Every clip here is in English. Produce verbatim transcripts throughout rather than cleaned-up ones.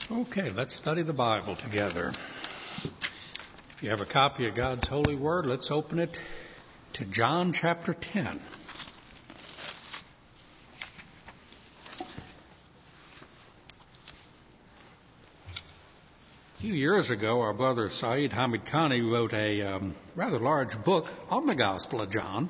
Okay, let's study the Bible together. If you have a copy of God's holy word, let's open it to John chapter ten. A few years ago, our brother Saeed Hamid Khani wrote a um, rather large book on the Gospel of John.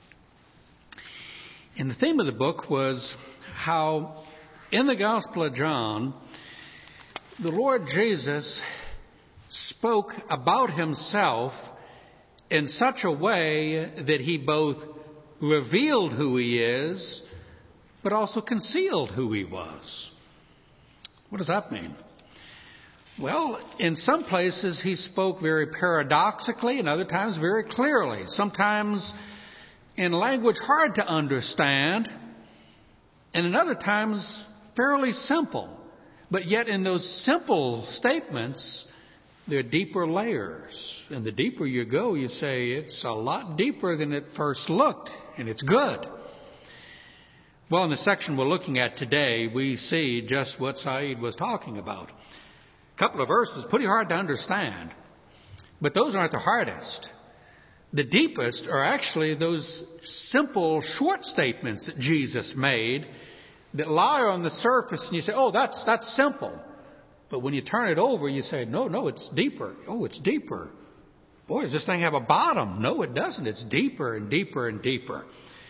And the theme of the book was how in the Gospel of John, the Lord Jesus spoke about himself in such a way that he both revealed who he is, but also concealed who he was. What does that mean? Well, in some places he spoke very paradoxically and other times very clearly. Sometimes in language hard to understand, and in other times fairly simple. But yet in those simple statements, there are deeper layers. And the deeper you go, you say it's a lot deeper than it first looked, and it's good. Well, in the section we're looking at today, we see just what Saeed was talking about. A couple of verses, pretty hard to understand. But those aren't the hardest. The deepest are actually those simple, short statements that Jesus made that lie on the surface, and you say, oh, that's that's simple. But when you turn it over, you say, no, no, it's deeper. Oh, it's deeper. Boy, does this thing have a bottom? No, it doesn't. It's deeper and deeper and deeper.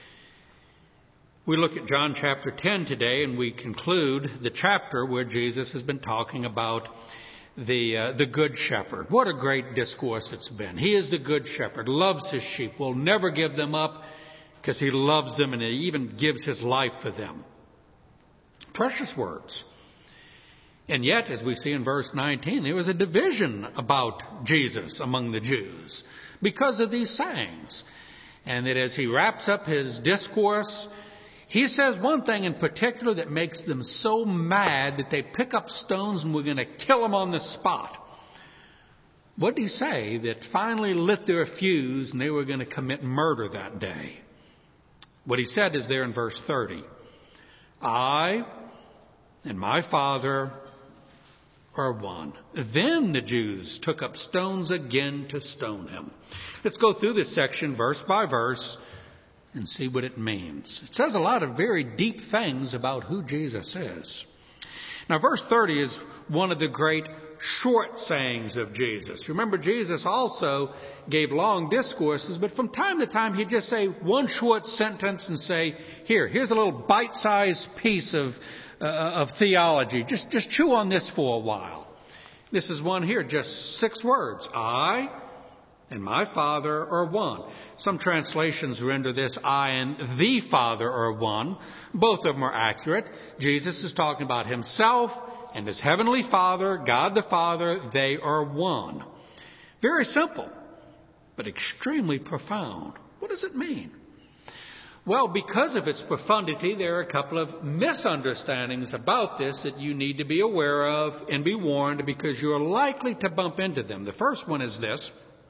We look at John chapter ten today, and we conclude the chapter where Jesus has been talking about the uh, the Good Shepherd. What a great discourse it's been. He is the Good Shepherd, loves his sheep, will never give them up because he loves them, and he even gives his life for them. Precious words. And yet, as we see in verse nineteen, there was a division about Jesus among the Jews because of these sayings. And that as he wraps up his discourse, he says one thing in particular that makes them so mad that they pick up stones and we're going to kill him on the spot. What did he say that finally lit their fuse and they were going to commit murder that day? What he said is there in verse thirty. I and my Father are one. Then the Jews took up stones again to stone him. Let's go through this section verse by verse and see what it means. It says a lot of very deep things about who Jesus is. Now, verse thirty is one of the great short sayings of Jesus. Remember, Jesus also gave long discourses, but from time to time he'd just say one short sentence and say, here, here's a little bite-sized piece of uh, of theology. Just, just chew on this for a while. This is one here, just six words. I and my Father are one. Some translations render this, I and the Father are one. Both of them are accurate. Jesus is talking about himself and his heavenly Father, God the Father. They are one. Very simple, but extremely profound. What does it mean? Well, because of its profundity, there are a couple of misunderstandings about this that you need to be aware of and be warned, because you're likely to bump into them. The first one is this.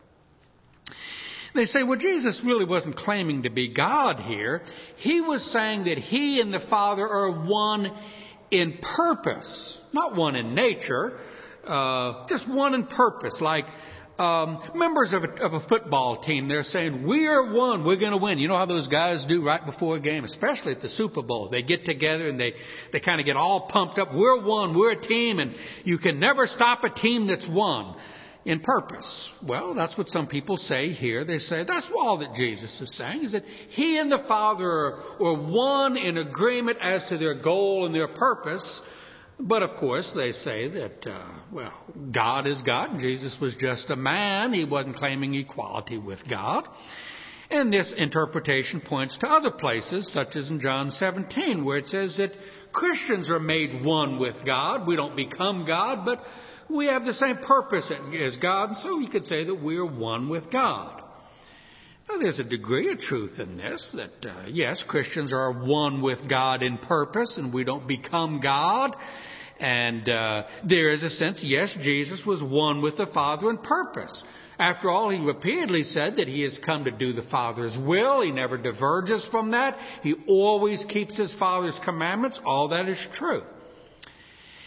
They say, well, Jesus really wasn't claiming to be God here. He was saying that he and the Father are one in purpose, not one in nature, uh, just one in purpose. Like um, members of a, of a football team, they're saying, we are one, we're going to win. You know how those guys do right before a game, especially at the Super Bowl. They get together and they, they kind of get all pumped up. We're one, we're a team, and you can never stop a team that's one. In purpose. Well, that's what some people say here. They say that's all that Jesus is saying, is that he and the Father are, are one in agreement as to their goal and their purpose. But of course, they say that, uh, well, God is God. Jesus was just a man. He wasn't claiming equality with God. And this interpretation points to other places, such as in John seventeen, where it says that Christians are made one with God. We don't become God, but we have the same purpose as God, and so you could say that we are one with God. Now, there's a degree of truth in this, that, uh, yes, Christians are one with God in purpose, and we don't become God. And uh, there is a sense, yes, Jesus was one with the Father in purpose. After all, he repeatedly said that he has come to do the Father's will. He never diverges from that. He always keeps his Father's commandments. All that is true.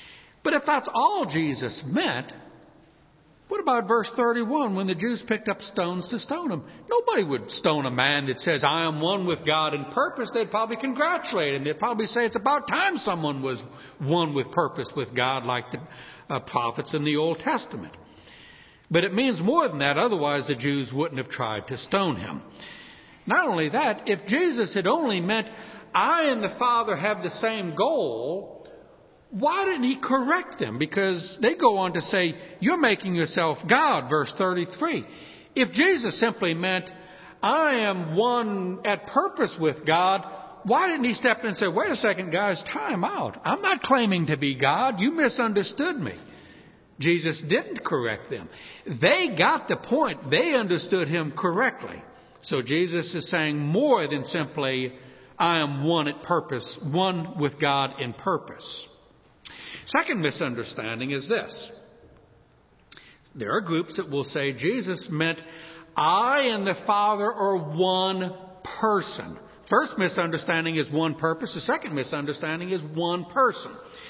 But if that's all Jesus meant, what about verse thirty-one, when the Jews picked up stones to stone him? Nobody would stone a man that says, I am one with God in purpose. They'd probably congratulate him. They'd probably say it's about time someone was one with purpose with God like the uh, prophets in the Old Testament. But it means more than that. Otherwise, the Jews wouldn't have tried to stone him. Not only that, if Jesus had only meant, I and the Father have the same goal, why didn't he correct them? Because they go on to say, you're making yourself God, verse thirty-three. If Jesus simply meant, I am one at purpose with God, why didn't he step in and say, wait a second, guys, time out. I'm not claiming to be God. You misunderstood me. Jesus didn't correct them. They got the point. They understood him correctly. So Jesus is saying more than simply, I am one at purpose, one with God in purpose. Second misunderstanding is this. There are groups that will say Jesus meant, I and the Father are one person. First misunderstanding is one purpose. The second misunderstanding is one person.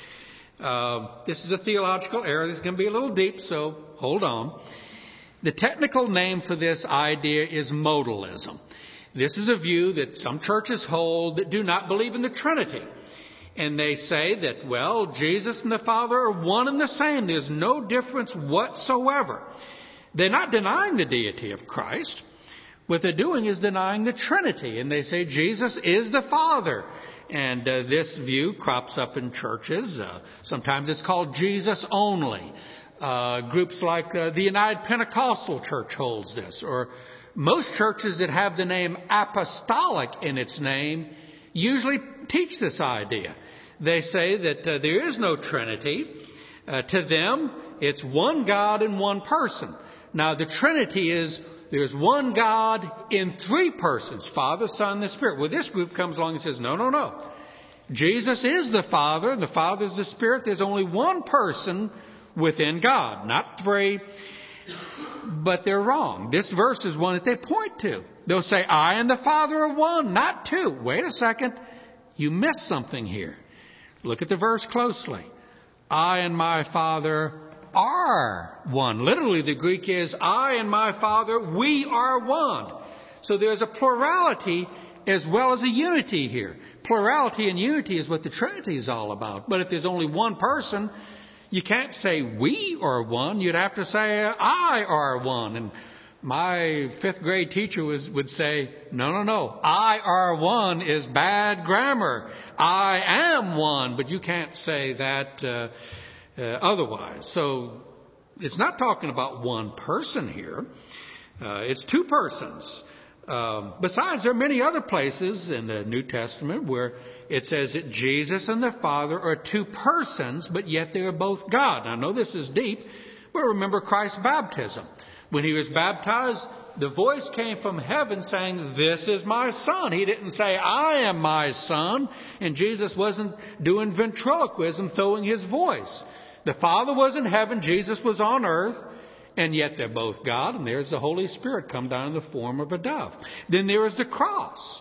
Uh, this is a theological error. This is going to be a little deep, so hold on. The technical name for this idea is modalism. This is a view that some churches hold that do not believe in the Trinity. And they say that, well, Jesus and the Father are one and the same. There's no difference whatsoever. They're not denying the deity of Christ. What they're doing is denying the Trinity. And they say Jesus is the Father. And uh, this view crops up in churches. Uh, sometimes it's called Jesus only. Uh, groups like uh, the United Pentecostal Church holds this. Or most churches that have the name apostolic in its name usually teach this idea. They say that uh, there is no Trinity. Uh, to them, it's one God and one person. Now, the Trinity is there's one God in three persons, Father, Son, and the Spirit. Well, this group comes along and says, no, no, no. Jesus is the Father, and the Father is the Spirit. There's only one person within God, not three. But they're wrong. This verse is one that they point to. They'll say, I and the Father are one, not two. Wait a second. You missed something here. Look at the verse closely. I and my Father are one. Literally, the Greek is, I and my Father, we are one. So there's a plurality as well as a unity here. Plurality and unity is what the Trinity is all about. But if there's only one person, you can't say we are one. You'd have to say I are one. And my fifth grade teacher was, would say, no, no, no. I are one is bad grammar. I am one, but you can't say that uh, uh, otherwise. So it's not talking about one person here. Uh, it's two persons. Um, besides, there are many other places in the New Testament where it says that Jesus and the Father are two persons, but yet they are both God. Now, I know this is deep, but remember Christ's baptism. When he was baptized, the voice came from heaven saying, this is my Son. He didn't say, I am my Son. And Jesus wasn't doing ventriloquism, throwing his voice. The Father was in heaven, Jesus was on earth. And yet they're both God, and there's the Holy Spirit come down in the form of a dove. Then there is the cross.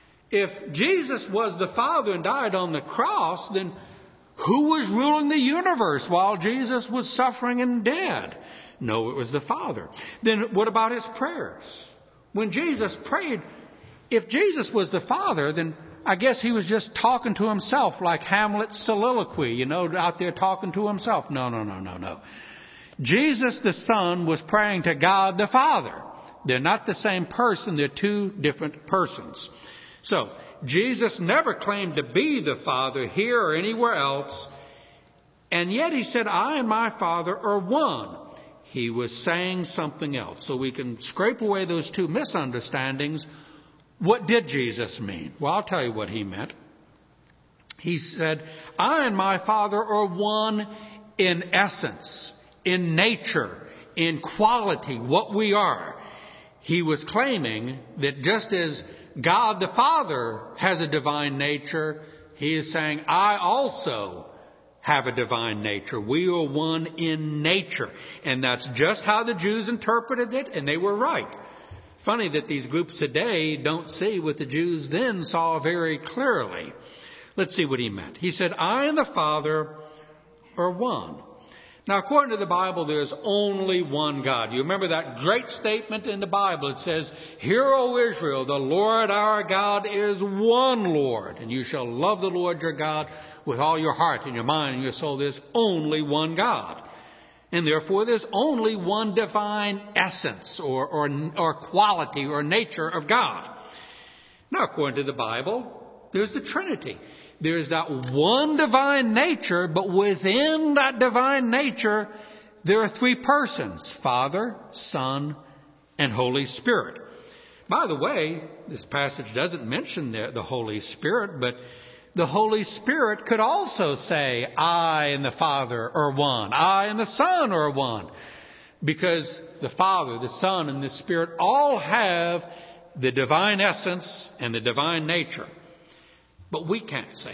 If Jesus was the Father and died on the cross, then who was ruling the universe while Jesus was suffering and dead? No, it was the Father. Then what about his prayers? When Jesus prayed, if Jesus was the Father, then I guess he was just talking to himself like Hamlet's soliloquy, you know, out there talking to himself. No, no, no, no, no. Jesus the Son was praying to God the Father. They're not the same person. They're two different persons. So, Jesus never claimed to be the Father here or anywhere else. And yet he said, I and my Father are one. He was saying something else. So we can scrape away those two misunderstandings. What did Jesus mean? Well, I'll tell you what he meant. He said, I and my Father are one in essence, in nature, in quality, what we are. He was claiming that just as God the Father has a divine nature, he is saying, I also have a divine nature. We are one in nature. And that's just how the Jews interpreted it, and they were right. Funny that these groups today don't see what the Jews then saw very clearly. Let's see what he meant. He said, I and the Father are one. Now, according to the Bible, there's only one God. You remember that great statement in the Bible. It says, "Hear, O Israel, the Lord our God is one Lord, and you shall love the Lord your God with all your heart and your mind and your soul." There's only one God. And therefore, there's only one divine essence or, or, or quality or nature of God. Now, according to the Bible, there's the Trinity. There's that one divine nature, but within that divine nature, there are three persons: Father, Son, and Holy Spirit. By the way, this passage doesn't mention the, the Holy Spirit, but the Holy Spirit could also say, "I and the Father are one. I and the Son are one." Because the Father, the Son, and the Spirit all have the divine essence and the divine nature. But we can't say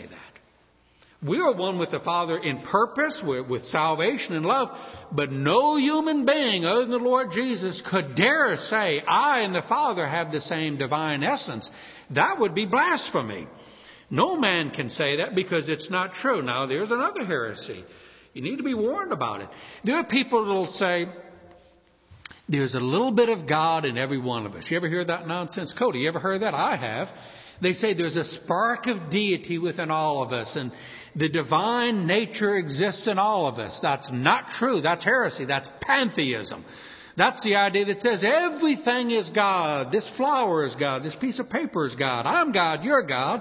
that. We are one with the Father in purpose, with salvation and love, but no human being other than the Lord Jesus could dare say, "I and the Father have the same divine essence." That would be blasphemy. No man can say that because it's not true. Now, there's another heresy. You need to be warned about it. There are people that will say, "There's a little bit of God in every one of us." You ever hear that nonsense? Cody, you ever heard that? I have. They say there's a spark of deity within all of us, and the divine nature exists in all of us. That's not true. That's heresy. That's pantheism. That's the idea that says everything is God. This flower is God. This piece of paper is God. I'm God. You're God.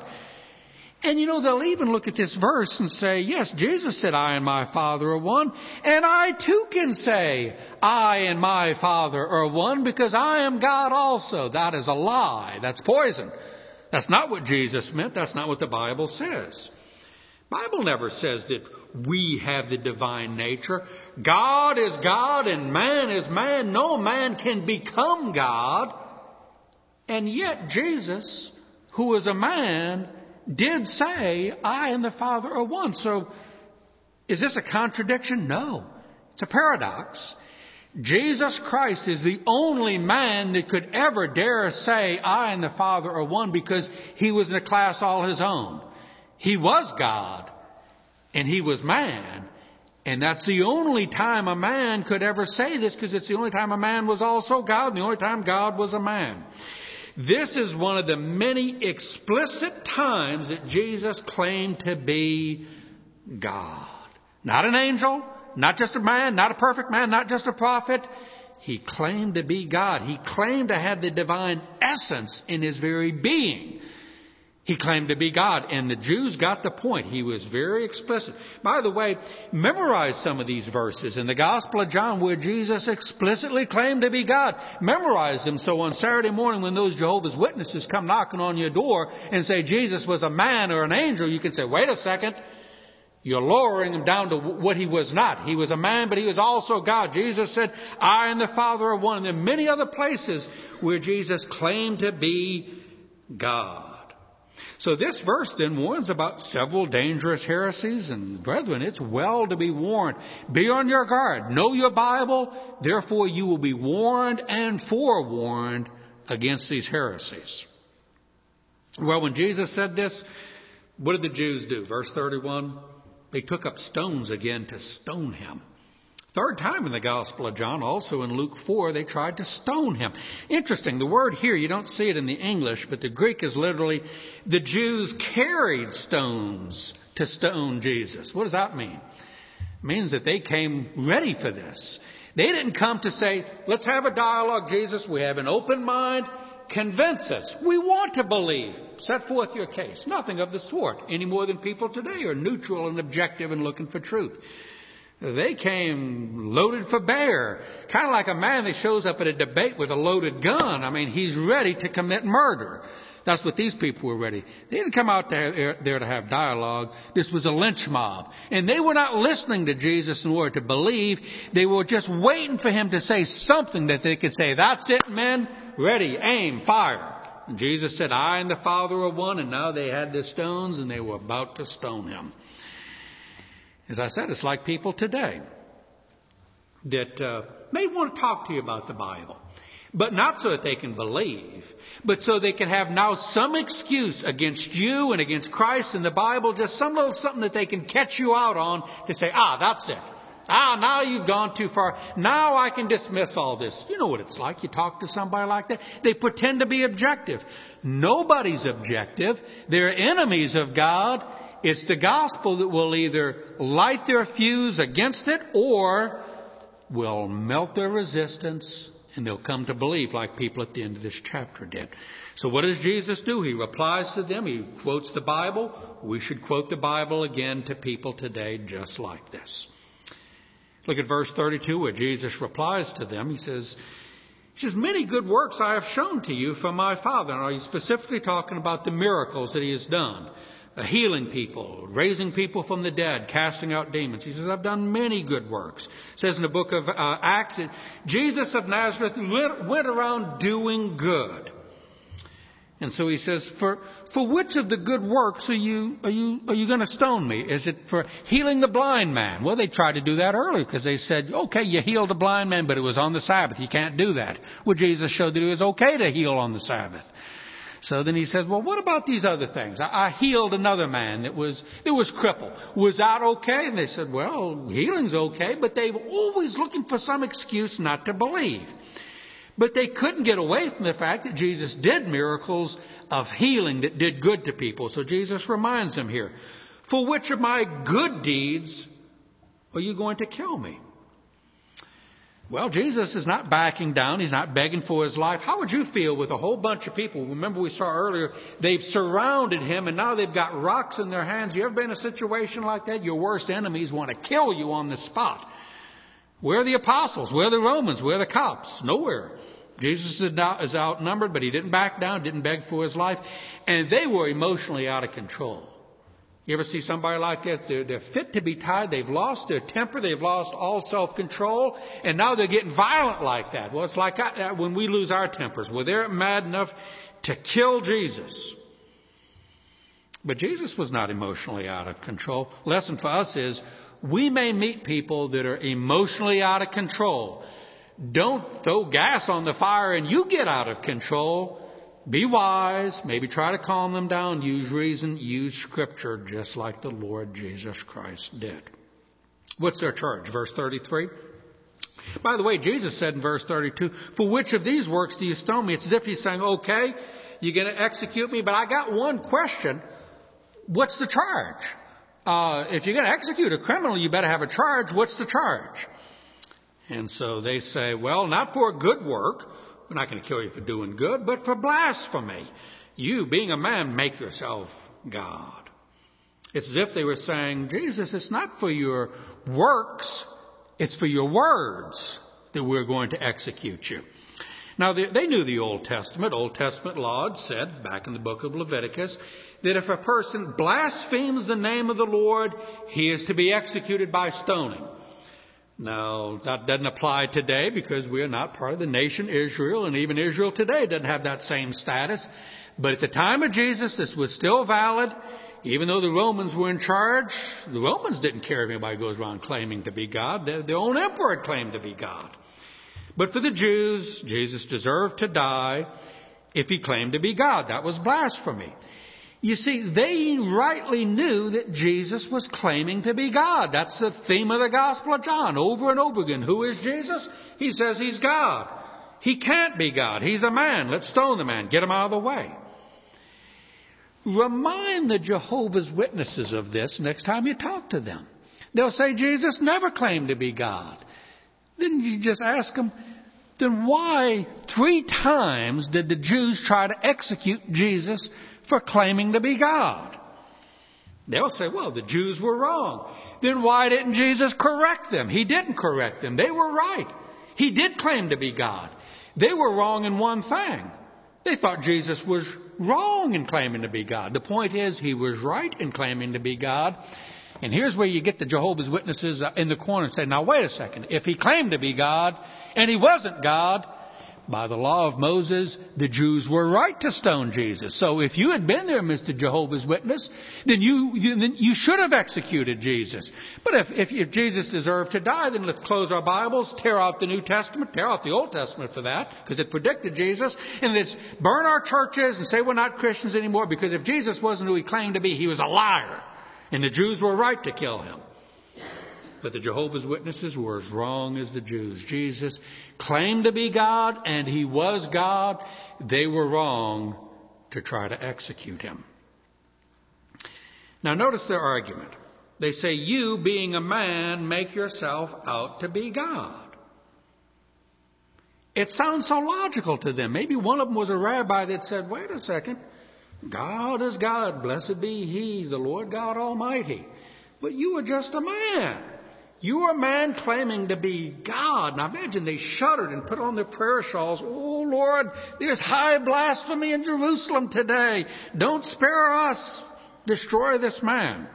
And you know, they'll even look at this verse and say, yes, Jesus said, "I and my Father are one." And I too can say, "I and my Father are one," because I am God also. That is a lie. That's poison. That's not what Jesus meant. That's not what the Bible says. The Bible never says that we have the divine nature. God is God and man is man. No man can become God. And yet Jesus, who was a man, did say, "I and the Father are one." So is this a contradiction? No. It's a paradox. Jesus Christ is the only man that could ever dare say, "I and the Father are one," because he was in a class all his own. He was God and he was man. And that's the only time a man could ever say this, because it's the only time a man was also God and the only time God was a man. This is one of the many explicit times that Jesus claimed to be God. Not an angel, not just a man, not a perfect man, not just a prophet. He claimed to be God. He claimed to have the divine essence in his very being. He claimed to be God, and the Jews got the point. He was very explicit. By the way, memorize some of these verses in the Gospel of John where Jesus explicitly claimed to be God. Memorize them so on Saturday morning when those Jehovah's Witnesses come knocking on your door and say Jesus was a man or an angel, you can say, "Wait a second. You're lowering him down to what he was not. He was a man, but he was also God." Jesus said, "I and the Father are one." And there are many other places where Jesus claimed to be God. So this verse then warns about several dangerous heresies. And brethren, it's well to be warned. Be on your guard. Know your Bible. Therefore, you will be warned and forewarned against these heresies. Well, when Jesus said this, what did the Jews do? Verse thirty-one. They took up stones again to stone him. Third time in the Gospel of John, also in Luke four, they tried to stone him. Interesting, the word here, you don't see it in the English, but the Greek is literally, the Jews carried stones to stone Jesus. What does that mean? It means that they came ready for this. They didn't come to say, "Let's have a dialogue, Jesus. We have an open mind. Convince us. We want to believe. Set forth your case." Nothing of the sort, any more than people today are neutral and objective and looking for truth. They came loaded for bear. Kind of like a man that shows up at a debate with a loaded gun. I mean, he's ready to commit murder. That's what these people were ready. They didn't come out there, there to have dialogue. This was a lynch mob. And they were not listening to Jesus in order to believe. They were just waiting for him to say something that they could say, "That's it, men. Ready, aim, fire." And Jesus said, "I and the Father are one." And now they had the stones and they were about to stone him. As I said, it's like people today that uh, may want to talk to you about the Bible. But not so that they can believe, but so they can have now some excuse against you and against Christ and the Bible, just some little something that they can catch you out on to say, ah, that's it. Ah, now you've gone too far. Now I can dismiss all this. You know what it's like. You talk to somebody like that. They pretend to be objective. Nobody's objective. They're enemies of God. It's the gospel that will either light their fuse against it or will melt their resistance, and they'll come to believe like people at the end of this chapter did. So what does Jesus do? He replies to them. He quotes the Bible. We should quote the Bible again to people today just like this. Look at verse thirty-two where Jesus replies to them. He says, he says, many good works I have shown to you from my Father. Now he's specifically talking about the miracles that he has done. Uh, healing people, raising people from the dead, casting out demons. He says, I've done many good works. It says in the book of uh, Acts, that Jesus of Nazareth went, went around doing good. And so he says, for, for which of the good works are you, are you, are you going to stone me? Is it for healing the blind man? Well, they tried to do that earlier because they said, okay, you healed a blind man, but it was on the Sabbath. You can't do that. Well, Jesus showed that it was okay to heal on the Sabbath. So then he says, well, what about these other things? I, I healed another man that was, that was crippled. Was that okay? And they said, well, healing's okay, but they were always looking for some excuse not to believe. But they couldn't get away from the fact that Jesus did miracles of healing that did good to people. So Jesus reminds them here, for which of my good deeds are you going to kill me? Well, Jesus is not backing down. He's not begging for his life. How would you feel with a whole bunch of people? Remember we saw earlier, they've surrounded him and now they've got rocks in their hands. You ever been in a situation like that? Your worst enemies want to kill you on the spot. Where are the apostles? Where are the Romans? Where are the cops? Nowhere. Jesus is outnumbered, but he didn't back down, didn't beg for his life. And they were emotionally out of control. You ever see somebody like that? They're, they're fit to be tied. They've lost their temper. They've lost all self-control. And now they're getting violent like that. Well, it's like I, when we lose our tempers. Well, they're mad enough to kill Jesus. But Jesus was not emotionally out of control. Lesson for us is we may meet people that are emotionally out of control. Don't throw gas on the fire and you get out of control. Be wise, maybe try to calm them down, use reason, use Scripture, just like the Lord Jesus Christ did. What's their charge? Verse thirty-three. By the way, Jesus said in verse thirty-two, for which of these works do you stone me? It's as if he's saying, okay, you're going to execute me, but I got one question. What's the charge? Uh, if you're going to execute a criminal, you better have a charge. What's the charge? And so they say, well, not for a good work. We're not going to kill you for doing good, but for blasphemy. You, being a man, make yourself God. It's as if they were saying, Jesus, it's not for your works, it's for your words that we're going to execute you. Now, they, they knew the Old Testament. Old Testament law said, back in the book of Leviticus, that if a person blasphemes the name of the Lord, he is to be executed by stoning. Now, that doesn't apply today because we are not part of the nation Israel, and even Israel today doesn't have that same status. But at the time of Jesus, this was still valid. Even though the Romans were in charge, the Romans didn't care if anybody goes around claiming to be God. Their, their own emperor claimed to be God. But for the Jews, Jesus deserved to die if he claimed to be God. That was blasphemy. You see, they rightly knew that Jesus was claiming to be God. That's the theme of the Gospel of John over and over again. Who is Jesus? He says he's God. He can't be God. He's a man. Let's stone the man. Get him out of the way. Remind the Jehovah's Witnesses of this next time you talk to them. They'll say Jesus never claimed to be God. Then you just ask them, then why three times did the Jews try to execute Jesus for claiming to be God? They'll say, well, the Jews were wrong. Then why didn't Jesus correct them? He didn't correct them. They were right. He did claim to be God. They were wrong in one thing. They thought Jesus was wrong in claiming to be God. The point is, he was right in claiming to be God. And here's where you get the Jehovah's Witnesses in the corner and say, now wait a second. If he claimed to be God and he wasn't God, By the law of Moses, the Jews were right to stone Jesus. So if you had been there, Mister Jehovah's Witness, then you, you, then you should have executed Jesus. But if, if, if Jesus deserved to die, then let's close our Bibles, tear off the New Testament, tear off the Old Testament for that, because it predicted Jesus, and let's burn our churches and say we're not Christians anymore, because if Jesus wasn't who he claimed to be, he was a liar. And the Jews were right to kill him. But the Jehovah's Witnesses were as wrong as the Jews. Jesus claimed to be God, and he was God. They were wrong to try to execute him. Now notice their argument. They say, you, being a man, make yourself out to be God. It sounds so logical to them. Maybe one of them was a rabbi that said, wait a second. God is God. Blessed be he, the Lord God Almighty. But you are just a man. You are a man claiming to be God. Now imagine they shuddered and put on their prayer shawls. Oh Lord, there's high blasphemy in Jerusalem today. Don't spare us. Destroy this man.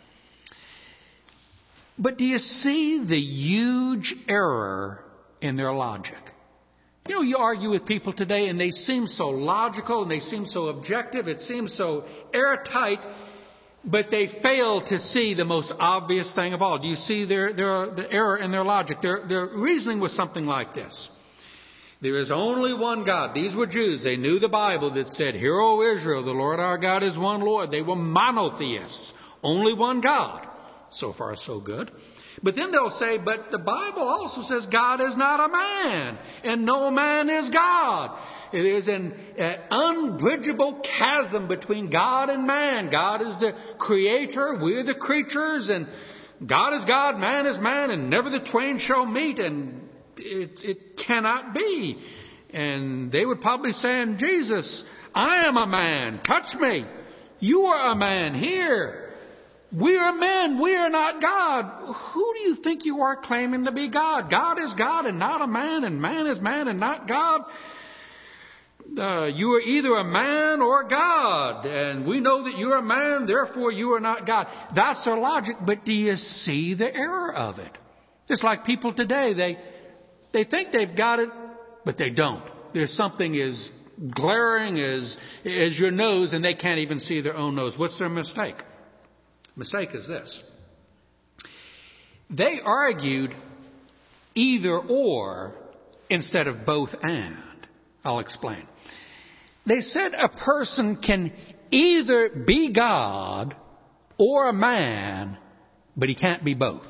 But do you see the huge error in their logic? You know, you argue with people today and they seem so logical and they seem so objective. It seems so airtight. But they fail to see the most obvious thing of all. Do you see their, their, the error in their logic? Their, their reasoning was something like this. There is only one God. These were Jews. They knew the Bible that said, Hear, O Israel, the Lord our God is one Lord. They were monotheists. Only one God. So far, so good. But then they'll say, but the Bible also says God is not a man, and no man is God. It is an uh, unbridgeable chasm between God and man. God is the creator, we're the creatures, and God is God, man is man, and never the twain shall meet, and it, it cannot be. And they would probably say, Jesus, I am a man, touch me. You are a man, here. We are men, we are not God. Who do you think you are claiming to be God? God is God and not a man, and man is man and not God. Uh, you are either a man or God, and we know that you are a man, therefore you are not God. That's their logic, but do you see the error of it? It's like people today, they they think they've got it, but they don't. There's something as glaring as, as your nose, and they can't even see their own nose. What's their mistake? Mistake is this. They argued either or instead of both and. I'll explain. They said a person can either be God or a man, but he can't be both.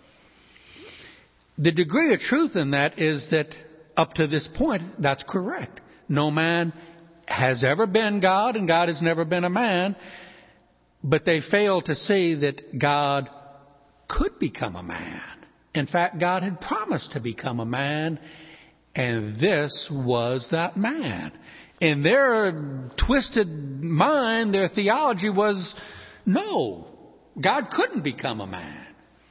The degree of truth in that is that up to this point, that's correct. No man has ever been God, and God has never been a man. But they fail to see that God could become a man. In fact, God had promised to become a man, and this was that man. In their twisted mind, their theology was, no, God couldn't become a man.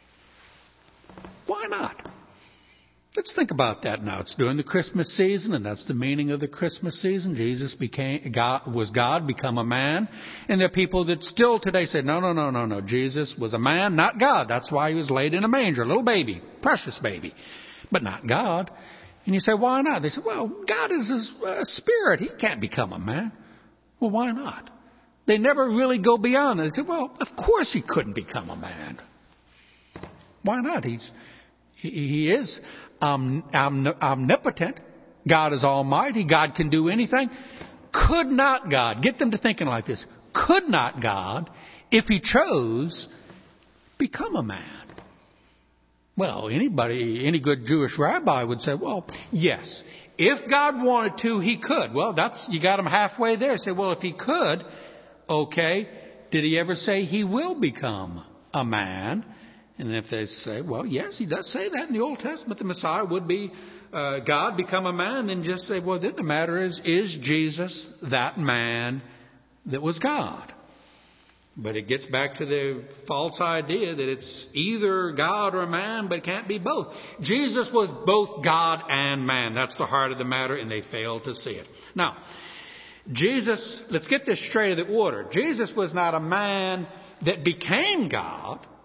Why not? Let's think about that now. It's during the Christmas season, and that's the meaning of the Christmas season. Jesus became God, was God, become a man. And there are people that still today say, no, no, no, no, no. Jesus was a man, not God. That's why he was laid in a manger, a little baby, precious baby, but not God. And you say, why not? They say, well, God is a spirit. He can't become a man. Well, why not? They never really go beyond that. They say, well, of course he couldn't become a man. Why not? He's He, he is um, omnipotent. God is almighty. God can do anything. Could not God, get them to thinking like this, could not God, if he chose, become a man? Well, anybody, any good Jewish rabbi would say, well, yes, if God wanted to, he could. Well, that's, you got him halfway there. Say, well, if he could, okay, did he ever say he will become a man? And if they say, well, yes, he does say that in the Old Testament, the Messiah would be uh, God, become a man, then just say, well, then the matter is, is Jesus that man that was God? But it gets back to the false idea that it's either God or man, but it can't be both. Jesus was both God and man. That's the heart of the matter, and they failed to see it. Now, Jesus, let's get this straight of the order. Jesus was not a man that became God.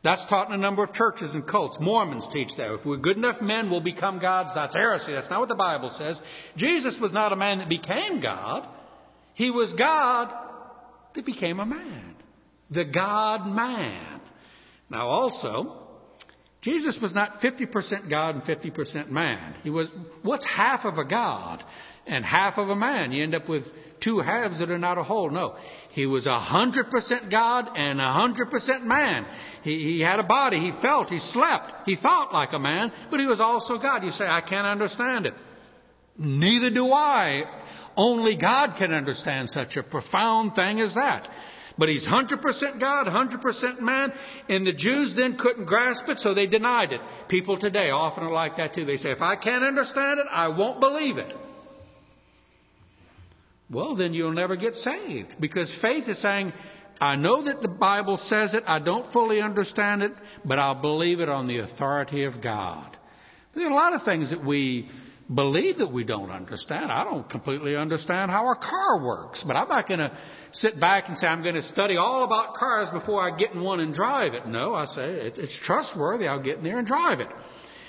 That's taught in a number of churches and cults. Mormons teach that. If we're good enough men, we'll become gods. That's heresy. That's not what the Bible says. Jesus was not a man that became God. He was God that became a man. The God-man. Now also, Jesus was not fifty percent God and fifty percent man. He was, what's half of a God and half of a man? You end up with two halves that are not a whole. No. He was one hundred percent God and one hundred percent man. He, he had a body. He felt. He slept. He thought like a man. But he was also God. You say, I can't understand it. Neither do I. Only God can understand such a profound thing as that. But he's one hundred percent God, one hundred percent man. And the Jews then couldn't grasp it, so they denied it. People today often are like that too. They say, if I can't understand it, I won't believe it. Well, then you'll never get saved. Because faith is saying, I know that the Bible says it. I don't fully understand it, but I'll believe it on the authority of God. There are a lot of things that we believe that we don't understand. I don't completely understand how a car works, but I'm not going to sit back and say I'm going to study all about cars before I get in one and drive it. No, I say it, it's trustworthy. I'll get in there and drive it.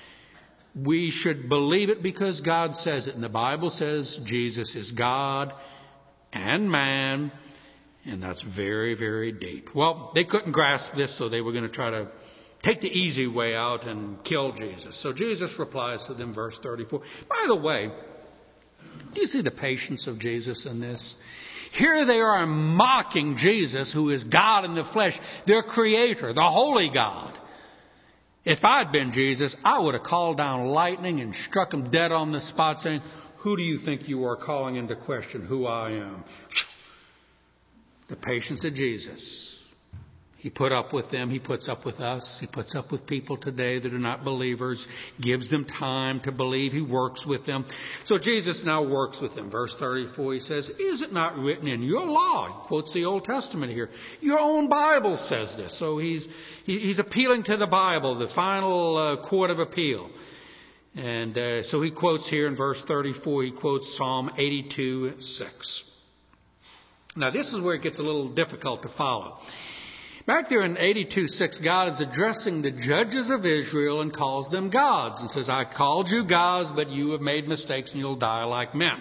We should believe it because God says it. And the Bible says Jesus is God and man. And that's very, very deep. Well, they couldn't grasp this, so they were going to try to take the easy way out and kill Jesus. So Jesus replies to them, verse thirty-four. By the way, do you see the patience of Jesus in this? Here they are mocking Jesus, who is God in the flesh, their creator, the holy God. If I'd been Jesus, I would have called down lightning and struck him dead on the spot, saying, who do you think you are calling into question who I am? The patience of Jesus. He put up with them. He puts up with us. He puts up with people today that are not believers. Gives them time to believe. He works with them. So Jesus now works with them. Verse thirty-four, he says, is it not written in your law? He quotes the Old Testament here. Your own Bible says this. So he's he, he's appealing to the Bible, the final uh, court of appeal. And uh, so he quotes here in verse thirty-four, he quotes Psalm eighty-two six. Now this is where it gets a little difficult to follow. Back there in eighty-two six, God is addressing the judges of Israel and calls them gods and says, I called you gods, but you have made mistakes and you'll die like men.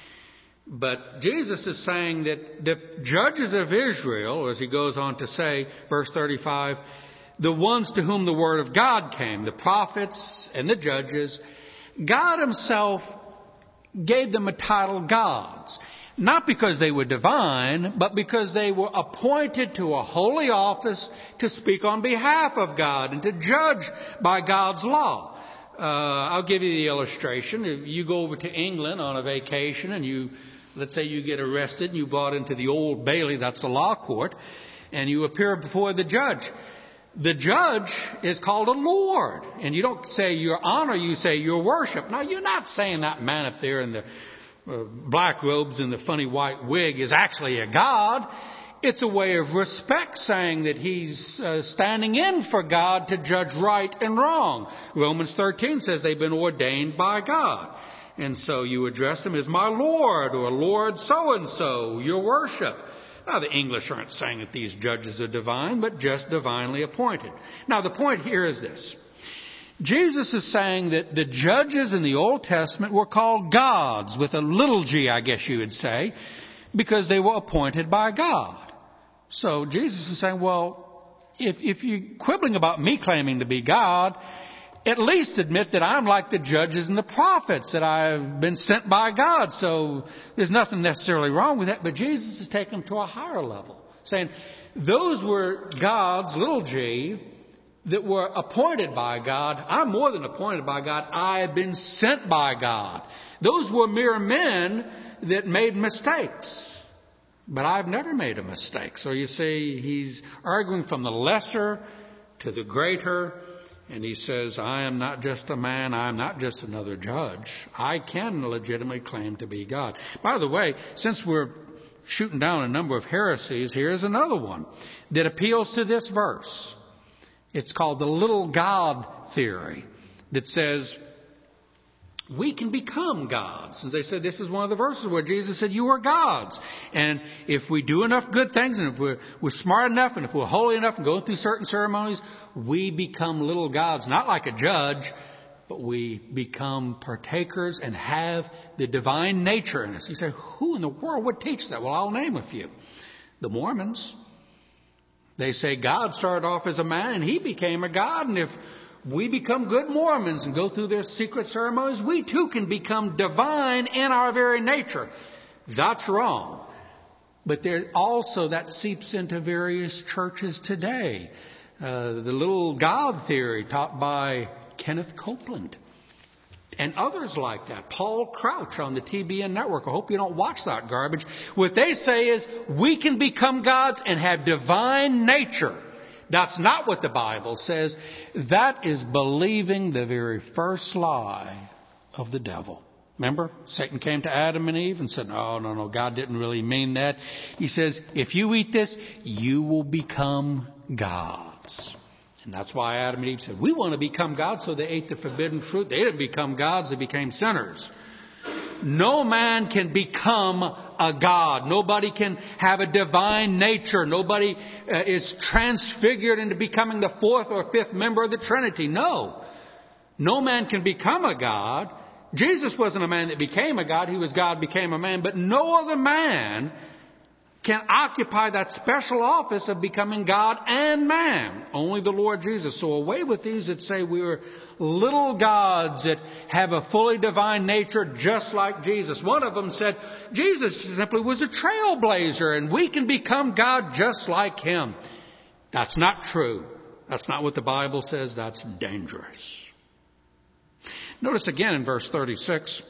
But Jesus is saying that the judges of Israel, as he goes on to say, verse thirty-five, the ones to whom the word of God came, the prophets and the judges, God himself gave them a title gods. Not because they were divine, but because they were appointed to a holy office to speak on behalf of God and to judge by God's law. Uh, I'll give you the illustration. If you go over to England on a vacation and you, let's say you get arrested and you brought into the Old Bailey, that's the law court, and you appear before the judge. The judge is called a lord. And you don't say your honor, you say your worship. Now, you're not saying that man up there in the Uh, black robes and the funny white wig is actually a god. It's a way of respect, saying that he's uh, standing in for God to judge right and wrong. Romans thirteen says they've been ordained by God. And so you address him as my Lord or Lord so-and-so, your worship. Now, the English aren't saying that these judges are divine, but just divinely appointed. Now, the point here is this. Jesus is saying that the judges in the Old Testament were called gods, with a little g, I guess you would say, because they were appointed by God. So Jesus is saying, well, if, if you're quibbling about me claiming to be God, at least admit that I'm like the judges and the prophets, that I've been sent by God. So there's nothing necessarily wrong with that. But Jesus is taking them to a higher level, saying those were gods, little g, that were appointed by God. I'm more than appointed by God. I have been sent by God. Those were mere men that made mistakes. But I've never made a mistake. So you see, he's arguing from the lesser to the greater. And he says, I am not just a man. I am not just another judge. I can legitimately claim to be God. By the way, since we're shooting down a number of heresies, here's another one that appeals to this verse. It's called the little God theory, that says we can become gods. And they said this is one of the verses where Jesus said, you are gods. And if we do enough good things, and if we're, we're smart enough, and if we're holy enough and go through certain ceremonies, we become little gods, not like a judge, but we become partakers and have the divine nature in us. You say, who in the world would teach that? Well, I'll name a few. The Mormons. They say God started off as a man and he became a god. And if we become good Mormons and go through their secret ceremonies, we too can become divine in our very nature. That's wrong. But there also that seeps into various churches today. Uh, the little God theory taught by Kenneth Copeland and others like that. Paul Crouch on the T B N network. I hope you don't watch that garbage. What they say is we can become gods and have divine nature. That's not what the Bible says. That is believing the very first lie of the devil. Remember, Satan came to Adam and Eve and said, no, no, no, God didn't really mean that. He says, if you eat this, you will become gods. And that's why Adam and Eve said, we want to become gods, so they ate the forbidden fruit. They didn't become gods, they became sinners. No man can become a god. Nobody can have a divine nature. Nobody uh, is transfigured into becoming the fourth or fifth member of the Trinity. No. No man can become a god. Jesus wasn't a man that became a god. He was God, became a man. But no other man can occupy that special office of becoming God and man. Only the Lord Jesus. So away with these that say we are little gods that have a fully divine nature just like Jesus. One of them said Jesus simply was a trailblazer and we can become God just like him. That's not true. That's not what the Bible says. That's dangerous. Notice again in verse thirty-six,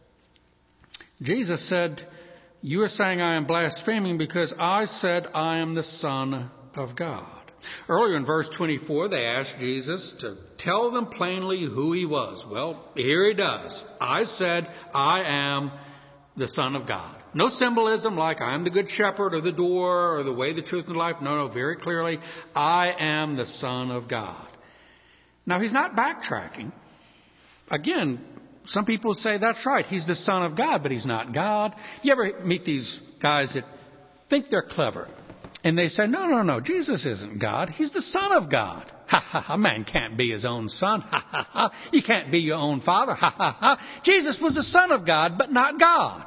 Jesus said, you are saying I am blaspheming because I said I am the Son of God. Earlier in verse twenty-four, they asked Jesus to tell them plainly who he was. Well, here he does. I said I am the Son of God. No symbolism like I am the good shepherd or the door or the way, the truth, and the life. No, no, very clearly, I am the Son of God. Now, he's not backtracking. Again, some people say that's right. He's the Son of God, but he's not God. You ever meet these guys that think they're clever? And they say, no, no, no, Jesus isn't God. He's the Son of God. Ha, ha, ha. A man can't be his own son. Ha, ha, ha. You can't be your own father. Ha, ha, ha. Jesus was the Son of God, but not God.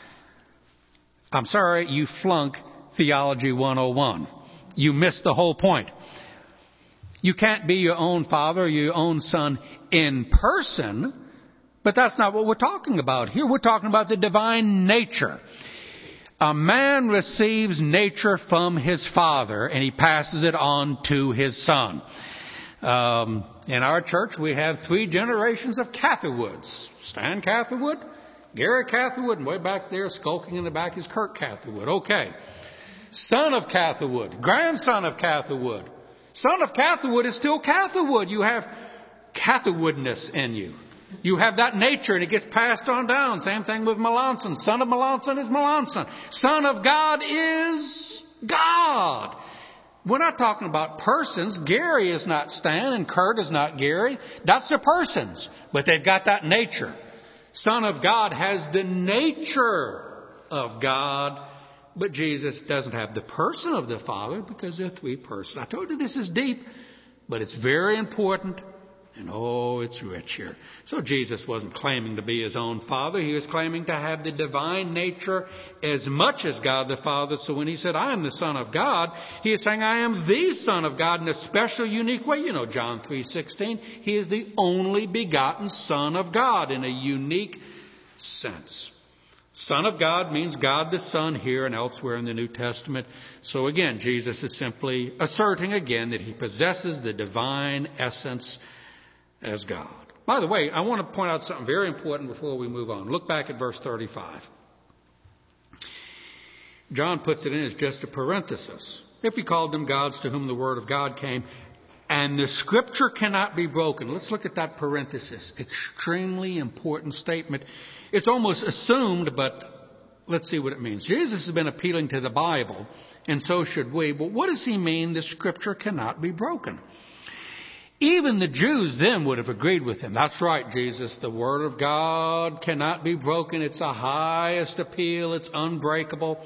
I'm sorry, you flunk Theology one oh one. You missed the whole point. You can't be your own father or your own son in person, but that's not what we're talking about here. We're talking about the divine nature. A man receives nature from his father and he passes it on to his son. Um, in our church, we have three generations of Catherwoods. Stan Catherwood, Gary Catherwood, and way back there skulking in the back is Kirk Catherwood. Okay. Son of Catherwood, grandson of Catherwood. Son of Catherwood is still Catherwood. You have Catherwoodness in you. You have that nature and it gets passed on down. Same thing with Melanson. Son of Melanson is Melanson. Son of God is God. We're not talking about persons. Gary is not Stan and Kurt is not Gary. That's the persons. But they've got that nature. Son of God has the nature of God. But Jesus doesn't have the person of the Father because they're three persons. I told you this is deep, but it's very important. And oh, it's rich here. So Jesus wasn't claiming to be his own Father. He was claiming to have the divine nature as much as God the Father. So when he said, I am the Son of God, he is saying, I am the Son of God in a special, unique way. You know, John three sixteen. He is the only begotten Son of God in a unique sense. Son of God means God the Son here and elsewhere in the New Testament. So again, Jesus is simply asserting again that he possesses the divine essence as God. By the way, I want to point out something very important before we move on. Look back at verse thirty-five. John puts it in as just a parenthesis. If he called them gods to whom the word of God came, and the scripture cannot be broken. Let's look at that parenthesis. Extremely important statement. It's almost assumed, but let's see what it means. Jesus has been appealing to the Bible, and so should we. But what does he mean the scripture cannot be broken? Even the Jews then would have agreed with him. That's right, Jesus. The Word of God cannot be broken. It's the highest appeal. It's unbreakable.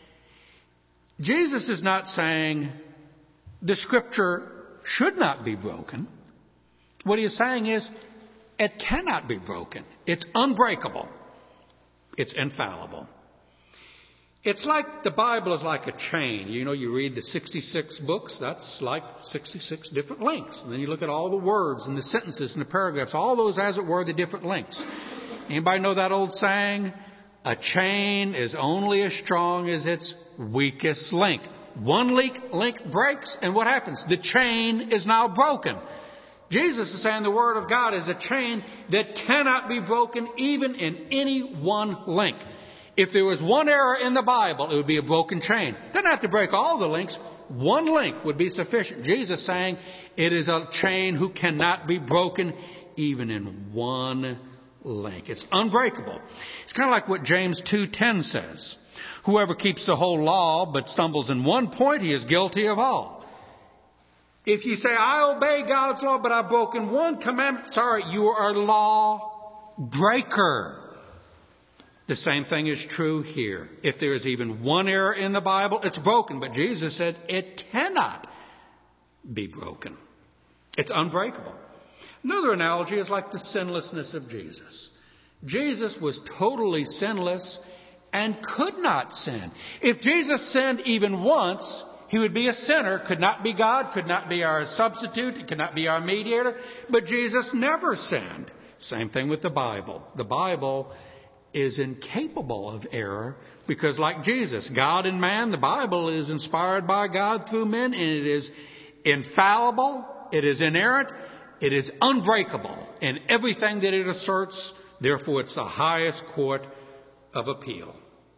Jesus is not saying the Scripture should not be broken. What he is saying is it cannot be broken. It's unbreakable. It's infallible. It's like the Bible is like a chain. You know, you read the sixty-six books. That's like sixty-six different links. And then you look at all the words and the sentences and the paragraphs. All those, as it were, the different links. Anybody know that old saying? A chain is only as strong as its weakest link. One link, link breaks, and what happens? The chain is now broken. Jesus is saying the Word of God is a chain that cannot be broken even in any one link. If there was one error in the Bible, it would be a broken chain. Doesn't have to break all the links. One link would be sufficient. Jesus saying it is a chain who cannot be broken even in one link. It's unbreakable. It's kind of like what James two ten says. Whoever keeps the whole law but stumbles in one point, he is guilty of all. If you say, I obey God's law, but I've broken one commandment, sorry, you are a law breaker. The same thing is true here. If there is even one error in the Bible, it's broken. But Jesus said it cannot be broken. It's unbreakable. Another analogy is like the sinlessness of Jesus. Jesus was totally sinless and could not sin. If Jesus sinned even once, he would be a sinner, could not be God, could not be our substitute, could not be our mediator. But Jesus never sinned. Same thing with the Bible. The Bible is incapable of error because, like Jesus, God and man, the Bible is inspired by God through men, and it is infallible, it is inerrant, it is unbreakable in everything that it asserts. Therefore, it's the highest court of appeal.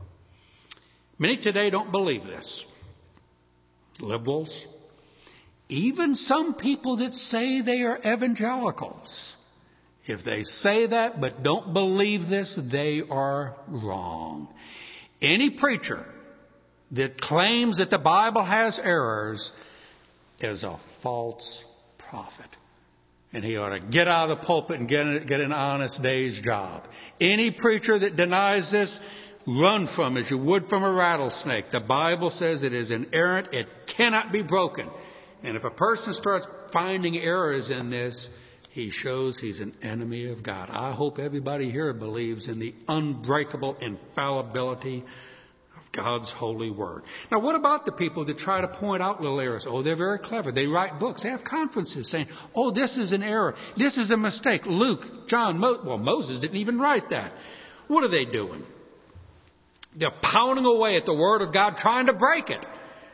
Many today don't believe this. Liberals, even some people that say they are evangelicals. If they say that but don't believe this, they are wrong. Any preacher that claims that the Bible has errors is a false prophet. And he ought to get out of the pulpit and get, get an honest day's job. Any preacher that denies this, run from as you would from a rattlesnake. The Bible says it is inerrant. It cannot be broken. And if a person starts finding errors in this, he shows he's an enemy of God. I hope everybody here believes in the unbreakable infallibility of God's holy word. Now, what about the people that try to point out little errors? Oh, they're very clever. They write books. They have conferences saying, oh, this is an error. This is a mistake. Luke, John, Mo- well, Moses didn't even write that. What are they doing? They're pounding away at the Word of God, trying to break it.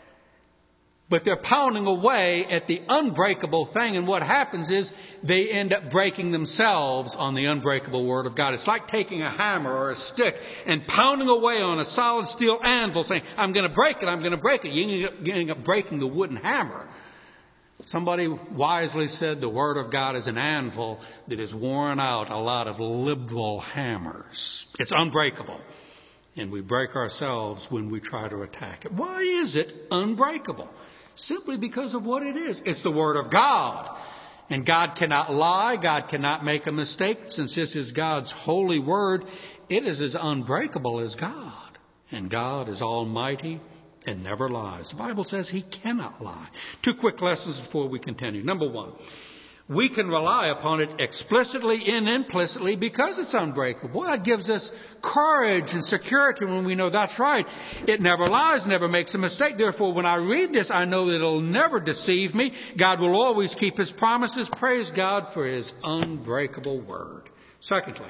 But they're pounding away at the unbreakable thing, and what happens is they end up breaking themselves on the unbreakable Word of God. It's like taking a hammer or a stick and pounding away on a solid steel anvil, saying, I'm going to break it, I'm going to break it. You end up breaking the wooden hammer. Somebody wisely said the Word of God is an anvil that has worn out a lot of liberal hammers. It's unbreakable. And we break ourselves when we try to attack it. Why is it unbreakable? Simply because of what it is. It's the Word of God. And God cannot lie. God cannot make a mistake. Since this is God's holy Word, it is as unbreakable as God. And God is almighty and never lies. The Bible says He cannot lie. Two quick lessons before we continue. Number one, we can rely upon it explicitly and implicitly because it's unbreakable. Boy, that gives us courage and security when we know that's right. It never lies, never makes a mistake. Therefore, when I read this, I know that it'll never deceive me. God will always keep His promises. Praise God for His unbreakable Word. Secondly,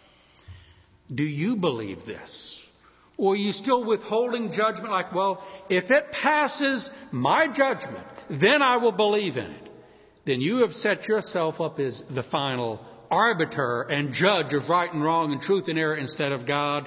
do you believe this? Or are you still withholding judgment like, well, if it passes my judgment, then I will believe in it? Then you have set yourself up as the final arbiter and judge of right and wrong and truth and error instead of God.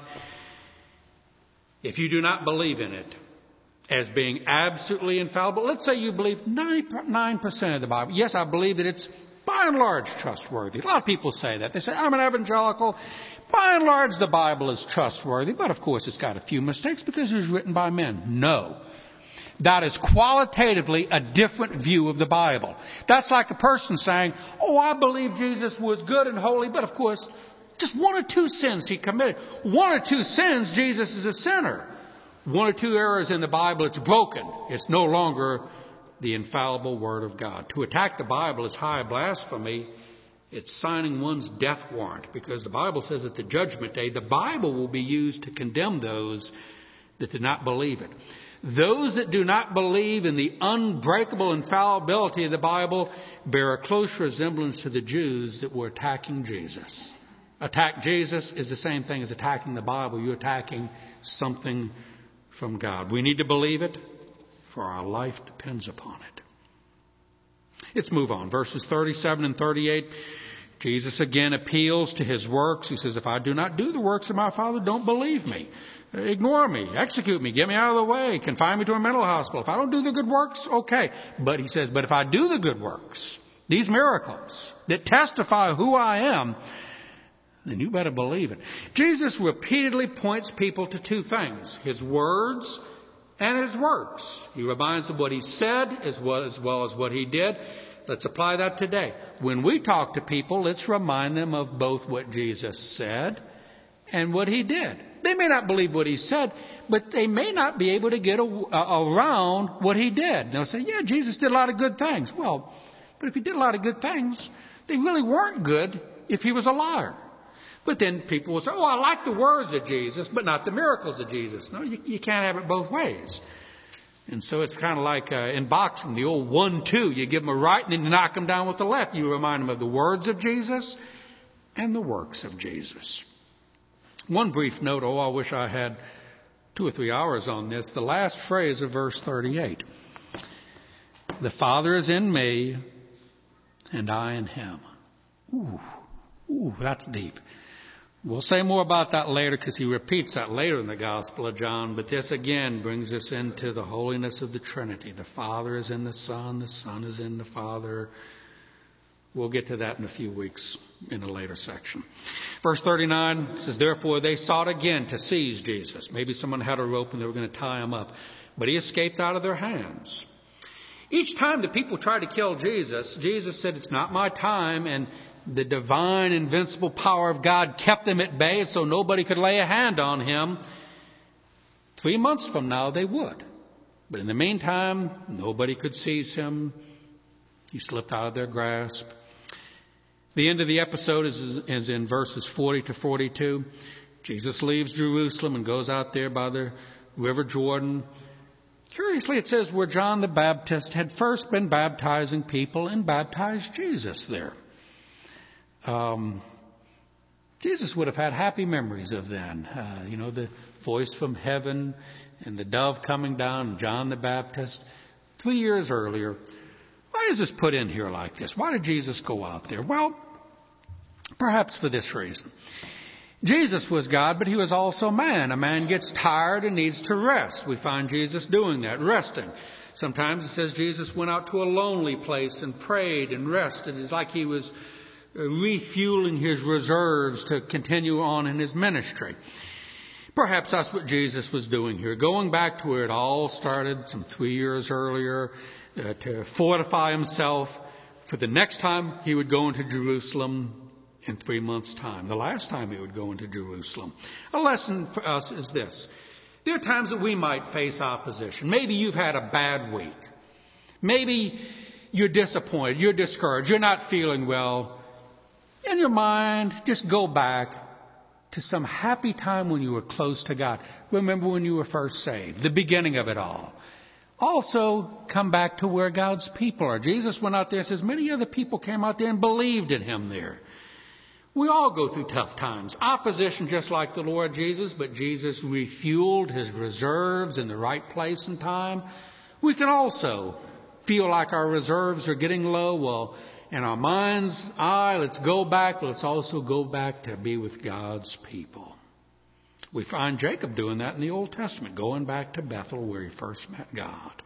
If you do not believe in it as being absolutely infallible, let's say you believe ninety-nine percent of the Bible. Yes, I believe that it's by and large trustworthy. A lot of people say that. They say, I'm an evangelical. By and large, the Bible is trustworthy. But of course, it's got a few mistakes because it was written by men. No. That is qualitatively a different view of the Bible. That's like a person saying, oh, I believe Jesus was good and holy, but of course, just one or two sins he committed. One or two sins, Jesus is a sinner. One or two errors in the Bible, it's broken. It's no longer the infallible Word of God. To attack the Bible is high blasphemy. It's signing one's death warrant, because the Bible says at the judgment day, the Bible will be used to condemn those that did not believe it. Those that do not believe in the unbreakable infallibility of the Bible bear a close resemblance to the Jews that were attacking Jesus. Attack Jesus is the same thing as attacking the Bible. You're attacking something from God. We need to believe it, for our life depends upon it. Let's move on. Verses thirty-seven and thirty-eight. Jesus again appeals to his works. He says, if I do not do the works of my Father, don't believe me. Ignore me. Execute me. Get me out of the way. Confine me to a mental hospital. If I don't do the good works, okay. But he says, but if I do the good works, these miracles that testify who I am, then you better believe it. Jesus repeatedly points people to two things: his words and his works. He reminds them what he said as well, as well as what he did. Let's apply that today. When we talk to people, let's remind them of both what Jesus said and what he did. They may not believe what he said, but they may not be able to get a, a, around what he did. They'll say, yeah, Jesus did a lot of good things. Well, but if he did a lot of good things, they really weren't good if he was a liar. But then people will say, oh, I like the words of Jesus, but not the miracles of Jesus. No, you, you can't have it both ways. And so it's kind of like uh, in boxing, the old one two. You give them a right and then you knock them down with the left. You remind them of the words of Jesus and the works of Jesus. One brief note, oh, I wish I had two or three hours on this. The last phrase of verse thirty-eight. The Father is in me and I in him. Ooh, ooh, that's deep. We'll say more about that later, because he repeats that later in the Gospel of John. But this again brings us into the holiness of the Trinity. The Father is in the Son. The Son is in the Father. We'll get to that in a few weeks in a later section. Verse thirty-nine says, therefore they sought again to seize Jesus. Maybe someone had a rope and they were going to tie him up. But he escaped out of their hands. Each time the people tried to kill Jesus, Jesus said, it's not my time. And the divine, invincible power of God kept them at bay so nobody could lay a hand on him. Three months from now, they would. But in the meantime, nobody could seize him. He slipped out of their grasp. The end of the episode is, is in verses forty to forty-two. Jesus leaves Jerusalem and goes out there by the River Jordan. Curiously, it says where John the Baptist had first been baptizing people and baptized Jesus there. Um, Jesus would have had happy memories of then. Uh, you know, the voice from heaven and the dove coming down and John the Baptist. Three years earlier. Why is this put in here like this? Why did Jesus go out there? Well, perhaps for this reason. Jesus was God, but he was also man. A man gets tired and needs to rest. We find Jesus doing that, resting. Sometimes it says Jesus went out to a lonely place and prayed and rested. It's like he was refueling his reserves to continue on in his ministry. Perhaps that's what Jesus was doing here, going back to where it all started some three years earlier, uh, to fortify himself for the next time he would go into Jerusalem in three months' time, the last time he would go into Jerusalem. A lesson for us is this. There are times that we might face opposition. Maybe you've had a bad week. Maybe you're disappointed, you're discouraged, you're not feeling well. In your mind, just go back to some happy time when you were close to God. Remember when you were first saved, the beginning of it all. Also, come back to where God's people are. Jesus went out there and says many other people came out there and believed in him there. We all go through tough times. Opposition just like the Lord Jesus, but Jesus refueled his reserves in the right place and time. We can also feel like our reserves are getting low. Well, in our mind's eye, let's go back. Let's also go back to be with God's people. We find Jacob doing that in the Old Testament, going back to Bethel where he first met God.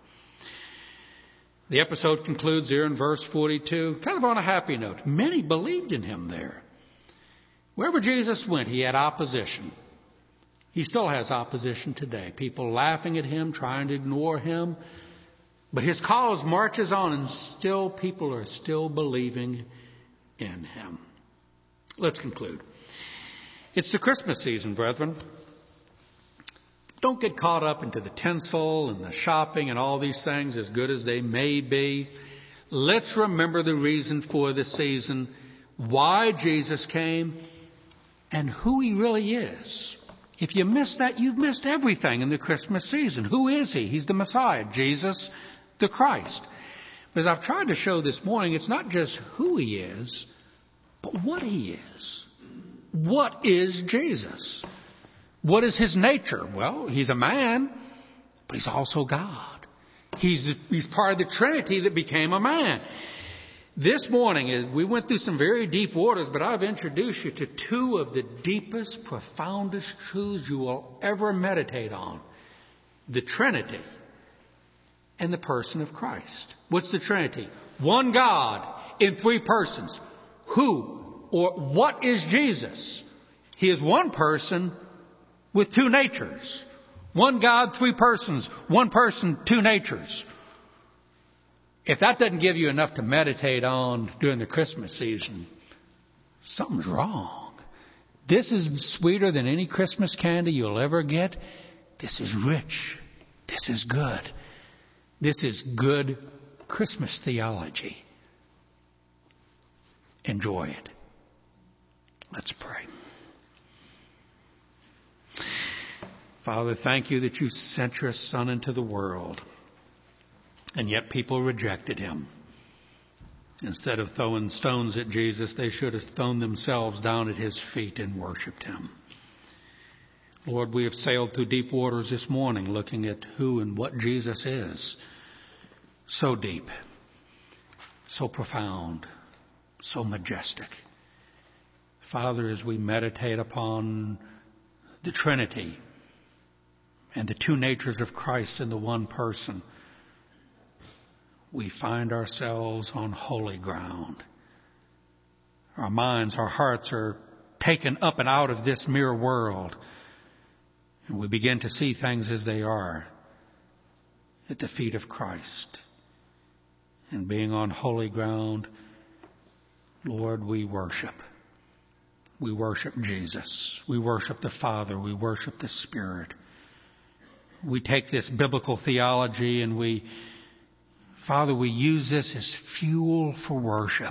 The episode concludes here in verse forty-two, kind of on a happy note. Many believed in him there. Wherever Jesus went, he had opposition. He still has opposition today. People laughing at him, trying to ignore him. But his cause marches on, and still people are still believing in him. Let's conclude. It's the Christmas season, brethren. Don't get caught up into the tinsel and the shopping and all these things, as good as they may be. Let's remember the reason for the season, why Jesus came, and who he really is. If you miss that, you've missed everything in the Christmas season. Who is he? He's the Messiah, Jesus the Christ. But as I've tried to show this morning, it's not just who he is, but what he is. What is Jesus? What is his nature? Well, he's a man, but he's also God. He's, he's part of the Trinity that became a man. This morning, we went through some very deep waters, but I've introduced you to two of the deepest, profoundest truths you will ever meditate on. The Trinity and the person of Christ. What's the Trinity? One God in three persons. Who or what is Jesus? He is one person with two natures. One God, three persons. One person, two natures. If that doesn't give you enough to meditate on during the Christmas season, something's wrong. This is sweeter than any Christmas candy you'll ever get. This is rich. This is good. This is good Christmas theology. Enjoy it. Let's pray. Father, thank you that you sent your Son into the world, and yet people rejected him. Instead of throwing stones at Jesus, they should have thrown themselves down at his feet and worshipped him. Lord, we have sailed through deep waters this morning looking at who and what Jesus is. So deep, so profound, so majestic. Father, as we meditate upon the Trinity and the two natures of Christ in the one person, we find ourselves on holy ground. Our minds, our hearts are taken up and out of this mere world, and we begin to see things as they are at the feet of Christ. And being on holy ground, Lord, we worship. We worship Jesus. We worship the Father. We worship the Spirit. We take this biblical theology and we, Father, we use this as fuel for worship.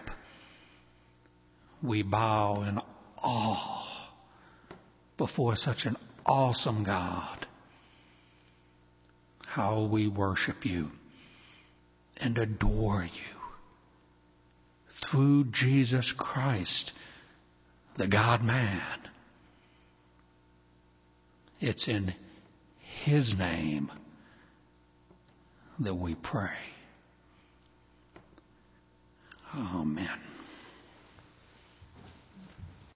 We bow in awe before such an awesome God. How we worship you and adore you through Jesus Christ, the God-man. It's in his name that we pray. Amen.